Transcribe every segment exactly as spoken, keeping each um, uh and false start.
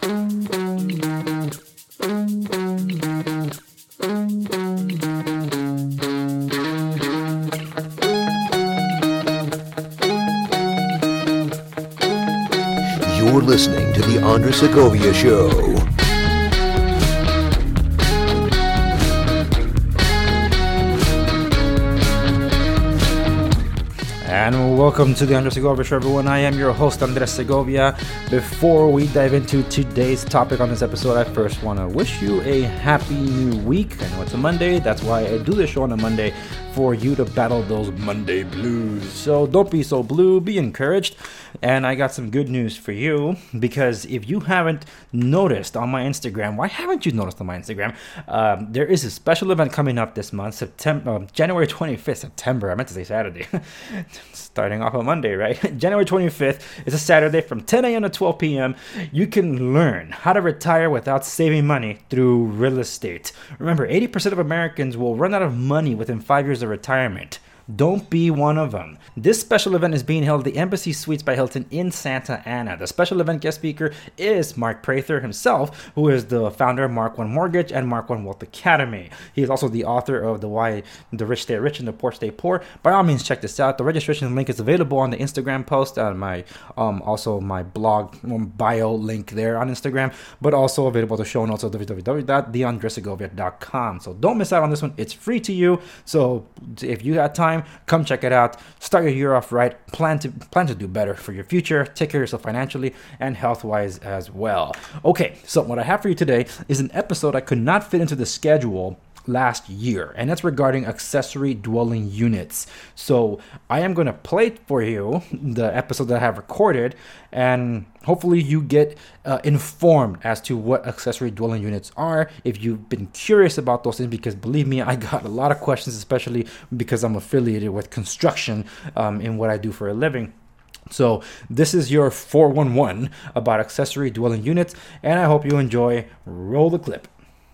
You're listening to The Andres Segovia Show. And welcome to the Andres Segovia Show, everyone. I am your host, Andres Segovia. Before we dive into today's topic on this episode, I first want to wish you a happy new week. I know it's a Monday. That's why I do this show on a Monday, for you to battle those Monday blues. So don't be so blue, be encouraged. And I got some good news for you, because if you haven't noticed on my Instagram, why haven't you noticed on my Instagram? Um, there is a special event coming up this month, September, uh, January twenty-fifth, September, I meant to say Saturday. Starting off on Monday, right? January twenty-fifth is a Saturday from ten a.m. to twelve p.m. You can learn how to retire without saving money through real estate. Remember, eighty percent of Americans will run out of money within five years of retirement. Don't be one of them. This special event is being held at the Embassy Suites by Hilton in Santa Ana. The special event guest speaker is Mark Prather himself, who is the founder of Mark One Mortgage and Mark One Wealth Academy. He is also the author of the Why the Rich Stay Rich and the Poor Stay Poor. By all means, check this out. The registration link is available on the Instagram post, on my um also my blog bio link there on Instagram, but also available to show notes at w w w dot the andres segovia dot com. So don't miss out on this one. It's free to you. So if you got time, come check it out. Start your year off right. Plan to plan to do better for your future. Take care of yourself financially and health-wise as well. Okay, so what I have for you today is an episode I could not fit into the schedule last year, and that's regarding accessory dwelling units. So I am going to play for you the episode that I have recorded, and hopefully you get uh, informed as to what accessory dwelling units are if you've been curious about those things, because believe me, I got a lot of questions, especially because I'm affiliated with construction um, in what I do for a living. So this is your four one one about accessory dwelling units, and I hope you enjoy. Roll the clip.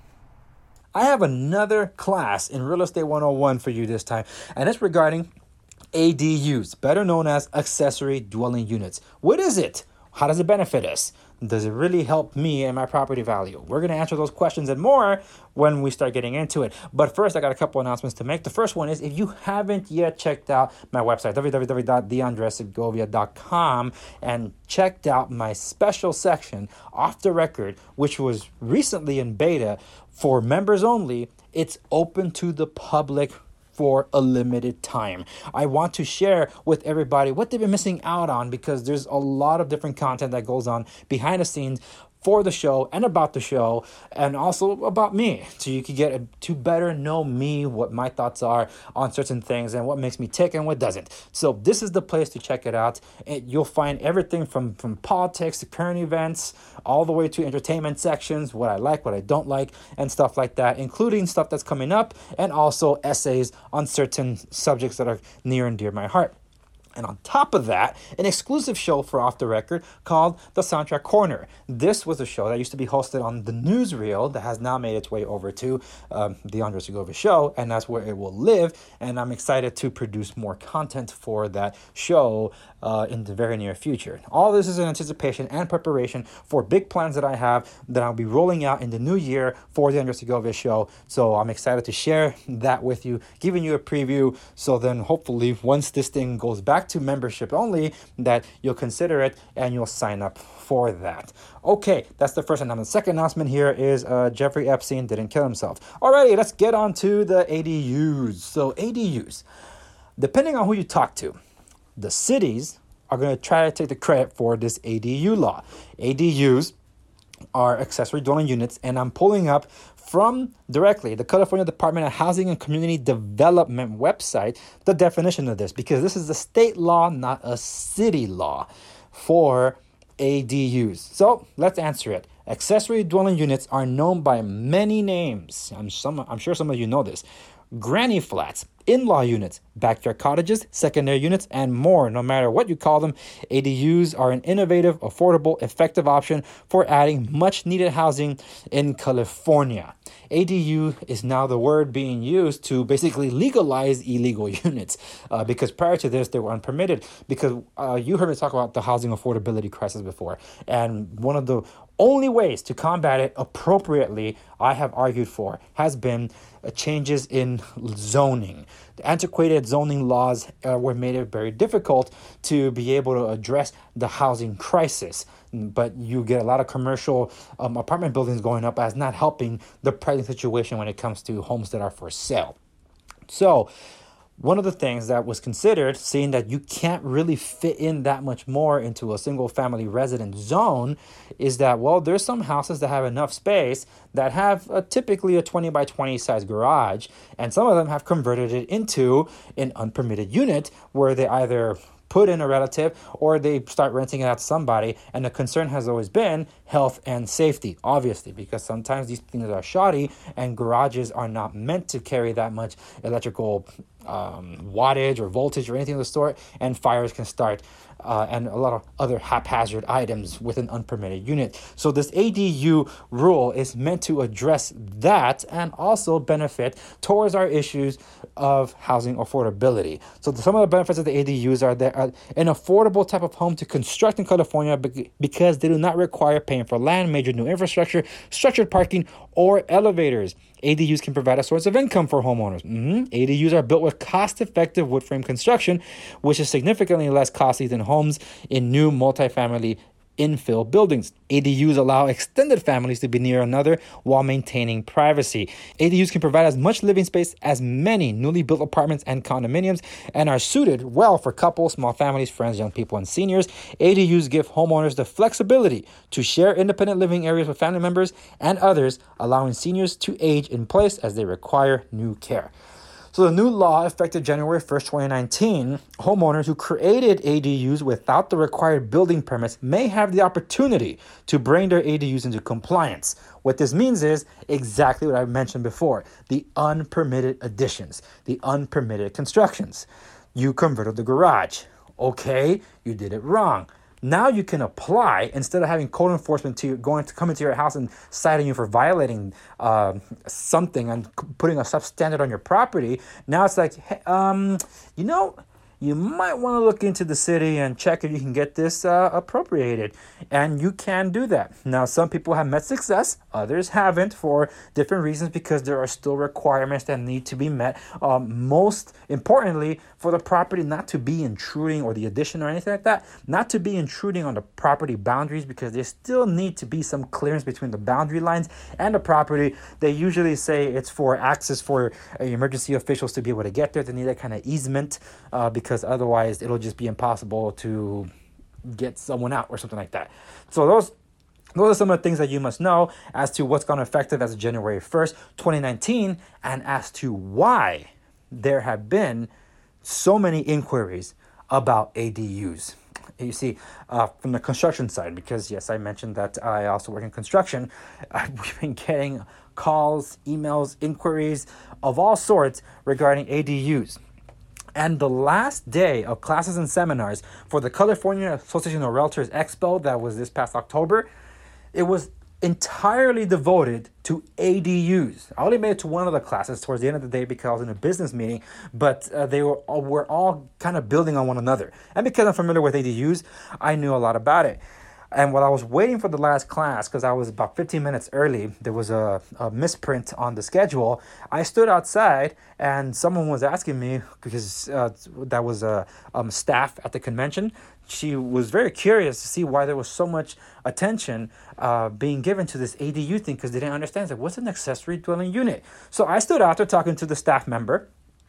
I have another class in Real Estate one oh one for you this time, and it's regarding A D Us, better known as accessory dwelling units. What is it? How does it benefit us? Does it really help me and my property value? We're going to answer those questions and more when we start getting into it. But first, I got a couple announcements to make. The first one is, if you haven't yet checked out my website, w w w dot the andres segovia dot com, and checked out my special section, Off the Record, which was recently in beta for members only, it's open to the public for a limited time. I want to share with everybody what they've been missing out on, because there's a lot of different content that goes on behind the scenes for the show and about the show, and also about me, so you can get a, to better know me, what my thoughts are on certain things and what makes me tick and what doesn't. So this is the place to check it out. It, you'll find everything from from politics to current events, all the way to entertainment sections, what I like, what I don't like, and stuff like that, including stuff that's coming up, and also essays on certain subjects that are near and dear to my heart. And on top of that, an exclusive show for Off the Record called The Soundtrack Corner. This was a show that used to be hosted on the newsreel that has now made its way over to um, the Andres Segovia Show, and that's where it will live. And I'm excited to produce more content for that show uh, in the very near future. All this is in anticipation and preparation for big plans that I have that I'll be rolling out in the new year for the Andres Segovia Show. So I'm excited to share that with you, giving you a preview. So then hopefully once this thing goes back to membership only, that you'll consider it and you'll sign up for that. Okay, that's the first announcement. The second announcement here is uh, Jeffrey Epstein didn't kill himself. Alrighty, let's get on to the A D Us. So A D Us, depending on who you talk to, the cities are going to try to take the credit for this A D U law. A D Us are accessory dwelling units, and I'm pulling up from directly the California Department of Housing and Community Development website the definition of this, because this is a state law, not a city law for A D Us. So let's answer it. Accessory dwelling units are known by many names. I'm some I'm sure some of you know this. Granny flats, in-law units, backyard cottages, secondary units, and more. No matter what you call them, A D Us are an innovative, affordable, effective option for adding much-needed housing in California. A D U is now the word being used to basically legalize illegal units, uh, because prior to this, they were unpermitted. Because uh, you heard me talk about the housing affordability crisis before, and one of the only ways to combat it appropriately, I have argued for, has been uh, changes in zoning. The antiquated zoning laws uh, were made it very difficult to be able to address the housing crisis. But you get a lot of commercial um, apartment buildings going up as not helping the present situation when it comes to homes that are for sale. So, one of the things that was considered, seeing that you can't really fit in that much more into a single family residence zone, is that, well, there's some houses that have enough space that have a, typically a twenty by twenty size garage, and some of them have converted it into an unpermitted unit where they either put in a relative or they start renting it out to somebody. And the concern has always been health and safety, obviously, because sometimes these things are shoddy and garages are not meant to carry that much electrical um, wattage or voltage or anything of the sort, and fires can start uh, and a lot of other haphazard items with an unpermitted unit. So this A D U rule is meant to address that and also benefit towards our issues of housing affordability. So some of the benefits of the A D Us are that uh, an affordable type of home to construct in California because they do not require paying for land, major new infrastructure, structured parking, or elevators. A D Us can provide a source of income for homeowners. Mm-hmm. A D Us are built with cost-effective wood frame construction, which is significantly less costly than homes in new multifamily infill buildings. A D Us allow extended families to be near another while maintaining privacy. A D Us can provide as much living space as many newly built apartments and condominiums and are suited well for couples, small families, friends, young people, and seniors. A D Us give homeowners the flexibility to share independent living areas with family members and others, allowing seniors to age in place as they require new care. So the new law, effective January first, twenty nineteen, homeowners who created A D Us without the required building permits may have the opportunity to bring their A D Us into compliance. What this means is exactly what I mentioned before, the unpermitted additions, the unpermitted constructions. You converted the garage. Okay, you did it wrong. Now you can apply, instead of having code enforcement to going to come into your house and citing you for violating uh, something and putting a substandard on your property. Now it's like, hey, um, you know, you might want to look into the city and check if you can get this uh, appropriated. And you can do that. Now, some people have met success. Others haven't for different reasons because there are still requirements that need to be met. Um, most importantly, for the property not to be intruding, or the addition or anything like that, not to be intruding on the property boundaries, because there still need to be some clearance between the boundary lines and the property. They usually say it's for access for uh, emergency officials to be able to get there. They need that kind of easement uh, because otherwise it'll just be impossible to get someone out or something like that. So those Those are some of the things that you must know as to what's gone effective as of January first, twenty nineteen, and as to why there have been so many inquiries about A D Us. You see, uh, from the construction side, because yes, I mentioned that I also work in construction, we've been getting calls, emails, inquiries of all sorts regarding A D Us. And the last day of classes and seminars for the California Association of Realtors Expo that was this past October, it was entirely devoted to A D Us. I only made it to one of the classes towards the end of the day because I was in a business meeting, but uh, they were all, were all kind of building on one another. And because I'm familiar with A D Us, I knew a lot about it. And while I was waiting for the last class, because I was about fifteen minutes early, there was a, a misprint on the schedule. I stood outside and someone was asking me, because uh, that was a um, staff at the convention. She was very curious to see why there was so much attention uh, being given to this A D U thing, because they didn't understand. It's like, what's an accessory dwelling unit? So I stood out there talking to the staff member.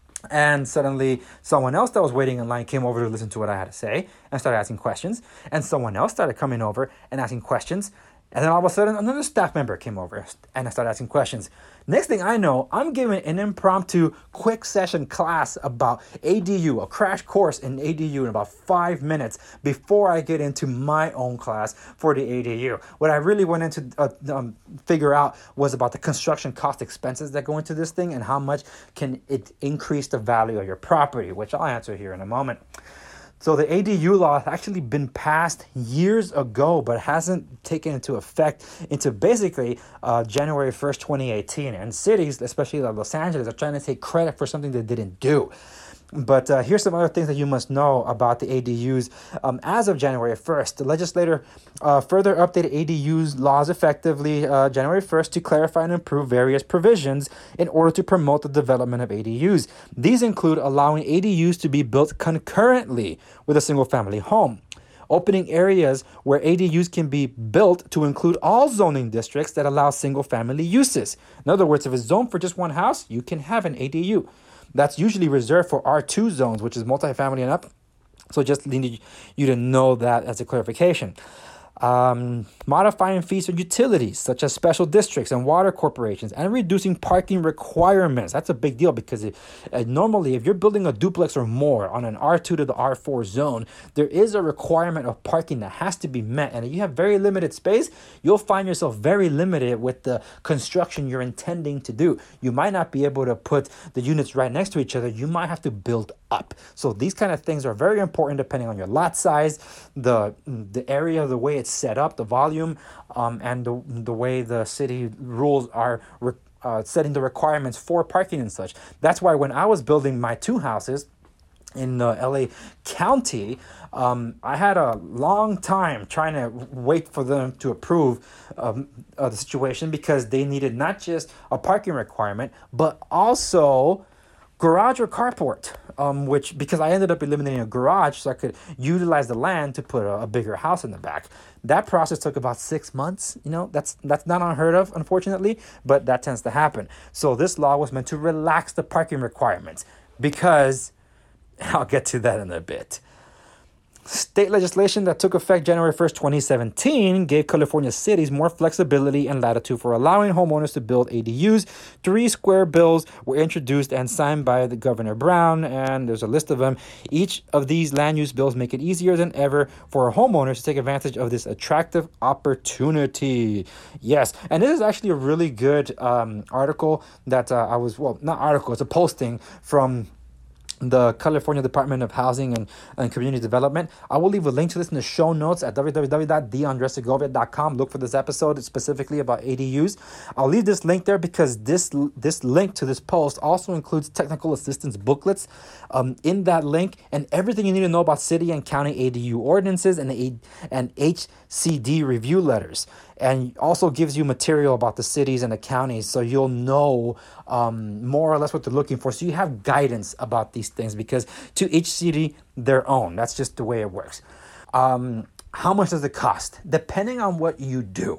And suddenly someone else that was waiting in line came over to listen to what I had to say and started asking questions. And someone else started coming over and asking questions. And then all of a sudden, another staff member came over and I started asking questions. Next thing I know, I'm giving an impromptu quick session class about A D U, a crash course in A D U in about five minutes before I get into my own class for the A D U. What I really wanted to uh, um, figure out was about the construction cost expenses that go into this thing and how much can it increase the value of your property, which I'll answer here in a moment. So the A D U law has actually been passed years ago, but hasn't taken into effect into basically uh, January first, twenty eighteen. And cities, especially like Los Angeles, are trying to take credit for something they didn't do. But uh, here's some other things that you must know about the A D Us. Um, as of January first, the legislator uh, further updated A D Us laws effectively uh, January first to clarify and improve various provisions in order to promote the development of A D Us. These include allowing A D Us to be built concurrently with a single-family home, opening areas where A D Us can be built to include all zoning districts that allow single-family uses. In other words, if it's zoned for just one house, you can have an A D U. That's usually reserved for R two zones, which is multifamily and up. So just need you to know that as a clarification. Um, modifying fees for utilities, such as special districts and water corporations, and reducing parking requirements. That's a big deal because it, uh, normally if you're building a duplex or more on an R two to the R four zone, there is a requirement of parking that has to be met. And if you have very limited space, you'll find yourself very limited with the construction you're intending to do. You might not be able to put the units right next to each other. You might have to build up. So these kind of things are very important depending on your lot size, the the area, the way it's set up, the volume, um, and the, the way the city rules are re- uh, setting the requirements for parking and such. That's why when I was building my two houses in uh, L A County, um, I had a long time trying to wait for them to approve um, uh, the situation because they needed not just a parking requirement, but also garage or carport, um, which because I ended up eliminating a garage so I could utilize the land to put a, a bigger house in the back. That process took about six months. You know, that's that's not unheard of, unfortunately, but that tends to happen. So this law was meant to relax the parking requirements because I'll get to that in a bit. State legislation that took effect January first, twenty seventeen gave California cities more flexibility and latitude for allowing homeowners to build A D Us. Three square bills were introduced and signed by the Governor Brown, and there's a list of them. Each of these land use bills make it easier than ever for homeowners to take advantage of this attractive opportunity. Yes, and this is actually a really good um, article that uh, I was, well, not article, it's a posting from the California Department of Housing and, and Community Development. I will leave a link to this in the show notes at w w w dot the andres segovia dot com. Look for this episode specifically about A D Us. I'll leave this link there because this this link to this post also includes technical assistance booklets um, in that link, and everything you need to know about city and county A D U ordinances and, a, and H C D review letters. And also gives you material about the cities and the counties so you'll know um, more or less what they're looking for. So you have guidance about these things because to each city, their own. That's just the way it works. Um, how much does it cost? Depending on what you do,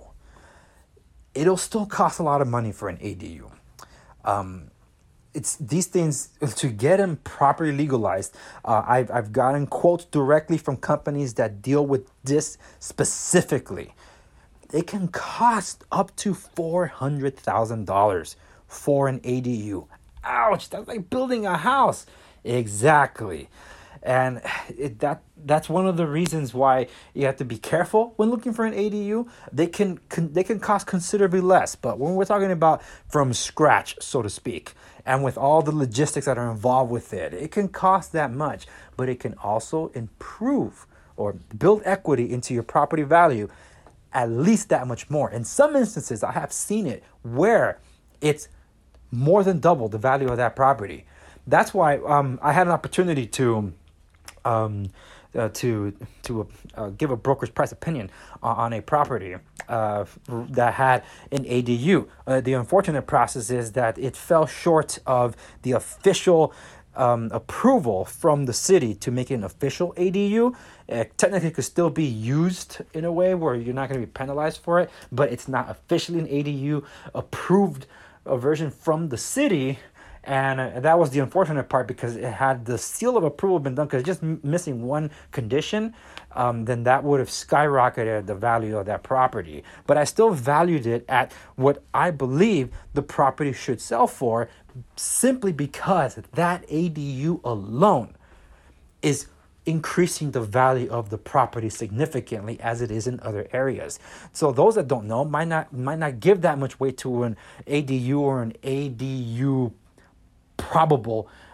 it'll still cost a lot of money for an A D U. Um, it's these things to get them properly legalized. Uh, I've, I've gotten quotes directly from companies that deal with this specifically. It can cost up to four hundred thousand dollars for an A D U. Ouch, that's like building a house. Exactly. And it, that that's one of the reasons why you have to be careful when looking for an A D U. They can, can they can cost considerably less, but when we're talking about from scratch, so to speak, and with all the logistics that are involved with it, it can cost that much, but it can also improve or build equity into your property value at least that much more. In some instances, I have seen it where it's more than double the value of that property. That's why um, I had an opportunity to um, uh, to to uh, give a broker's price opinion on, on a property uh, that had an A D U. Uh, the unfortunate process is that it fell short of the official Um, approval from the city to make it an official A D U. It technically could still be used in a way where you're not going to be penalized for it, but it's not officially an A D U approved a version from the city. And uh, that was the unfortunate part because it had the seal of approval been done because just m- missing one condition, um, then that would have skyrocketed the value of that property. But I still valued it at what I believe the property should sell for, simply because that A D U alone is increasing the value of the property significantly as it is in other areas. So those that don't know might not might not give that much weight to an A D U or an A D U probable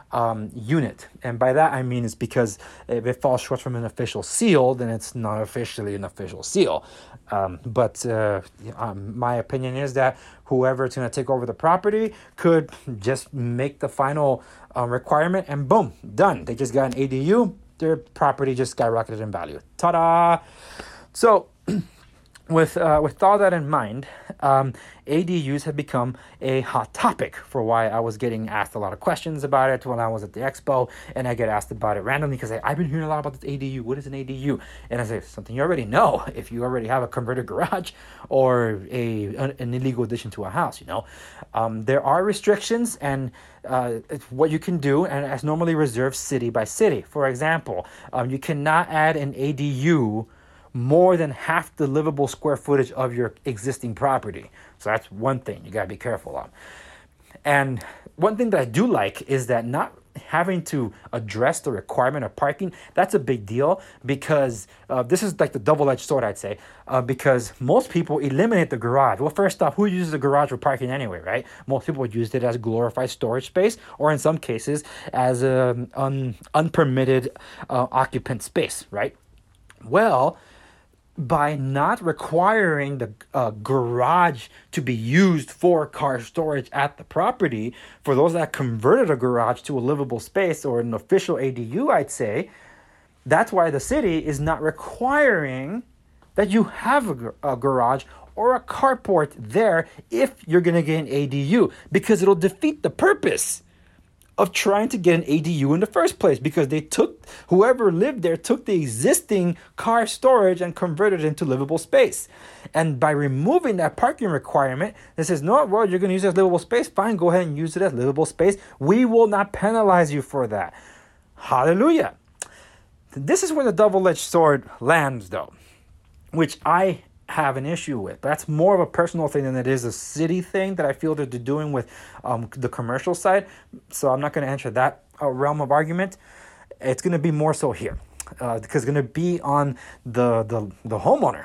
um, unit. And by that I mean it's because if it falls short from an official seal, then it's not officially an official seal. Um, but uh, um, my opinion is that whoever's going to take over the property could just make the final uh, requirement and boom, done. They just got an A D U, their property just skyrocketed in value. Ta-da! So With uh, with all that in mind, um, A D Us have become a hot topic for why I was getting asked a lot of questions about it when I was at the expo, and I get asked about it randomly because I've been hearing a lot about this A D U. What is an A D U? And I say, something you already know if you already have a converted garage or a an, an illegal addition to a house, you know. Um, there are restrictions and uh, it's what you can do, and it's normally reserved city by city. For example, um, you cannot add an A D U more than half the livable square footage of your existing property. So that's one thing you got to be careful of. And one thing that I do like is that not having to address the requirement of parking, that's a big deal because uh, this is like the double-edged sword, I'd say, uh, because most people eliminate the garage. Well, first off, who uses a garage for parking anyway, right? Most people use it as glorified storage space or in some cases as an un- unpermitted uh, occupant space, right? Well, by not requiring the uh, garage to be used for car storage at the property, for those that converted a garage to a livable space or an official A D U, I'd say, that's why the city is not requiring that you have a, gar- a garage or a carport there if you're going to get an A D U, because it'll defeat the purpose of trying to get an A D U in the first place, because they took, whoever lived there took the existing car storage and converted it into livable space. And by removing that parking requirement, it says, no, well, you're going to use it as livable space. Fine, go ahead and use it as livable space. We will not penalize you for that. Hallelujah. This is where the double-edged sword lands, though, which I have an issue with. That's more of a personal thing than it is a city thing that I feel that they're doing with um, the commercial side. So I'm not going to enter that uh, realm of argument. It's going to be more so here uh, because it's going to be on the the, the homeowner.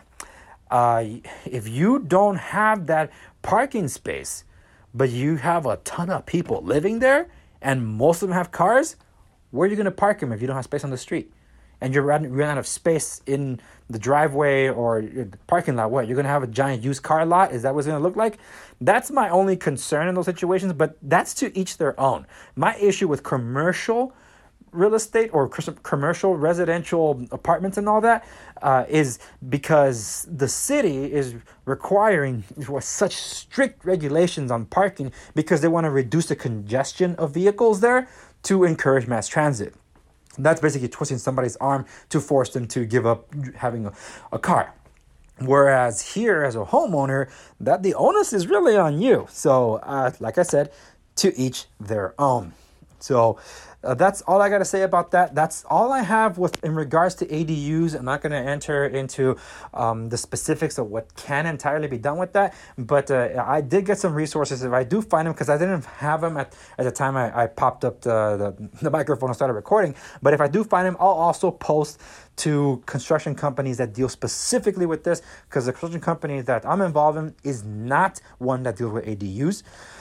Uh, if you don't have that parking space, but you have a ton of people living there and most of them have cars, where are you going to park them if you don't have space on the street? And you're running out of space in the driveway or the parking lot. What, you're going to have a giant used car lot? Is that what it's going to look like? That's my only concern in those situations, but that's to each their own. My issue with commercial real estate or commercial residential apartments and all that uh, is because the city is requiring such strict regulations on parking because they want to reduce the congestion of vehicles there to encourage mass transit. That's basically twisting somebody's arm to force them to give up having a, a car. Whereas here as a homeowner, that the onus is really on you. So uh, like I said, to each their own. So uh, that's all I got to say about that. That's all I have with in regards to A D Us. I'm not going to enter into um, the specifics of what can entirely be done with that. But uh, I did get some resources if I do find them, because I didn't have them at, at the time I, I popped up the, the, the microphone and started recording. But if I do find them, I'll also post to construction companies that deal specifically with this, because the construction company that I'm involved in is not one that deals with A D Us.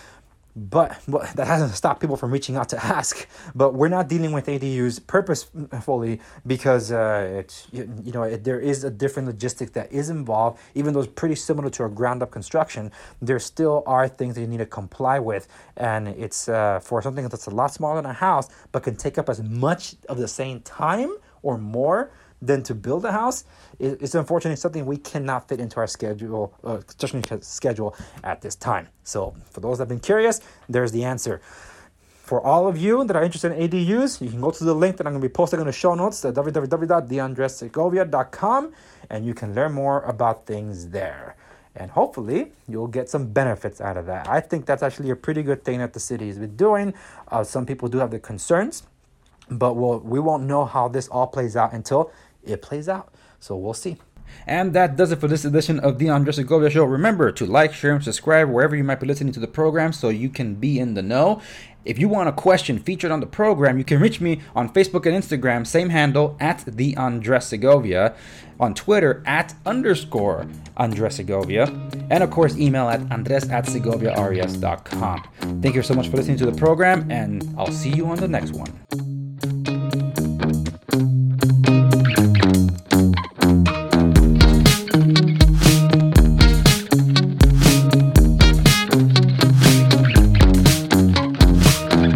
But well, that hasn't stopped people from reaching out to ask. But we're not dealing with A D Us purposefully because uh, it's, you, you know it, there is a different logistic that is involved. Even though it's pretty similar to a ground-up construction, there still are things that you need to comply with, and it's uh, for something that's a lot smaller than a house, but can take up as much of the same time or more than to build a house. It's unfortunately something we cannot fit into our schedule, uh, construction schedule at this time. So for those that have been curious, there's the answer. For all of you that are interested in A D Us, you can go to the link that I'm going to be posting in the show notes at w w w dot the andres segovia dot com, and you can learn more about things there. And hopefully you'll get some benefits out of that. I think that's actually a pretty good thing that the city has been doing. Uh, some people do have their concerns, but we'll, we won't know how this all plays out until it plays out. So we'll see. And that does it for this edition of the Andres Segovia Show. Remember to like, share, and subscribe wherever you might be listening to the program so you can be in the know. If you want a question featured on the program, you can reach me on Facebook and Instagram, same handle, at the Andres Segovia, on Twitter, at underscore Andres Segovia, and of course, email at andres at segovia res dot com. Thank you so much for listening to the program, and I'll see you on the next one.